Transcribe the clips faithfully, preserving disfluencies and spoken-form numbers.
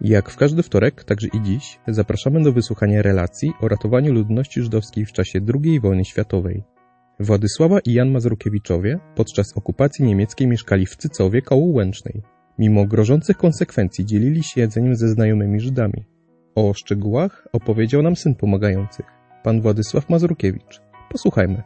Jak w każdy wtorek, także i dziś, zapraszamy do wysłuchania relacji o ratowaniu ludności żydowskiej w czasie drugiej wojny światowej. Władysława i Jan Mazurkiewiczowie podczas okupacji niemieckiej mieszkali w Cycowie koło Łęcznej. Mimo grożących konsekwencji dzielili się jedzeniem ze znajomymi Żydami. O szczegółach opowiedział nam syn pomagających, pan Władysław Mazurkiewicz. Posłuchajmy.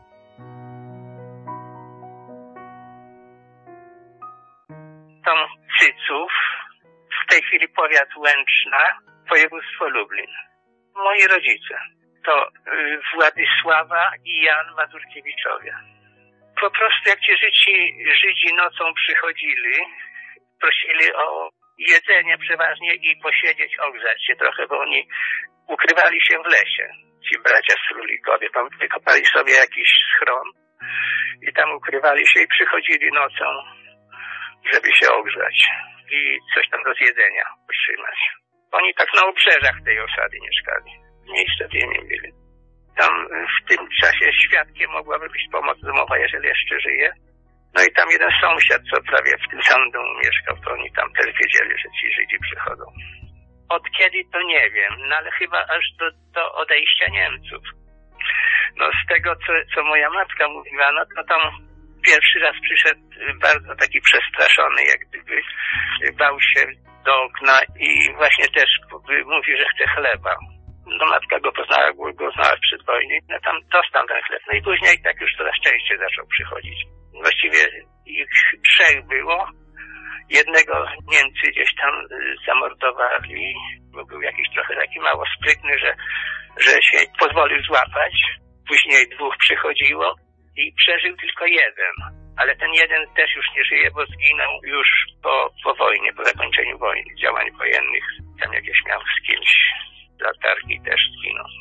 Tam Cyców, w tej chwili powiat Łęczna, województwo Lublin. Moi rodzice to Władysława i Jan Mazurkiewiczowie. Po prostu jak ci Żydzi, Żydzi nocą przychodzili, prosili o jedzenie przeważnie i posiedzieć, ogrzać się trochę, bo oni ukrywali się w lesie. Ci bracia Strulikowie tam wykopali sobie jakiś schron i tam ukrywali się i przychodzili nocą, żeby się ogrzać i coś tam do zjedzenia otrzymać. Oni tak na obrzeżach tej osady mieszkali. Miejsca gdzie nie mieli. Tam w tym czasie świadkiem mogłaby być pomoc domowa, jeżeli jeszcze żyje. No i tam jeden sąsiad, co prawie w tym samym domu mieszkał, to oni tam też wiedzieli, że ci Żydzi przychodzą. Od kiedy to nie wiem, no ale chyba aż do, do odejścia Niemców. No z tego, co, co moja matka mówiła, no to tam pierwszy raz przyszedł bardzo taki przestraszony, jak gdyby bał się do okna i właśnie też mówi, że chce chleba. No matka go poznała, go znała przed wojny, no tam dostał ten chleb. No i później tak już coraz częściej zaczął przychodzić. Właściwie ich trzech było. Jednego Niemcy gdzieś tam zamordowali, bo był jakiś trochę taki mało sprytny, że, że się pozwolił złapać. Później dwóch przychodziło i przeżył tylko jeden. Ale ten jeden też już nie żyje, bo zginął już po, po wojnie, po zakończeniu wojny, działań wojennych. Tam jakieś miał z kimś latarki, też zginął.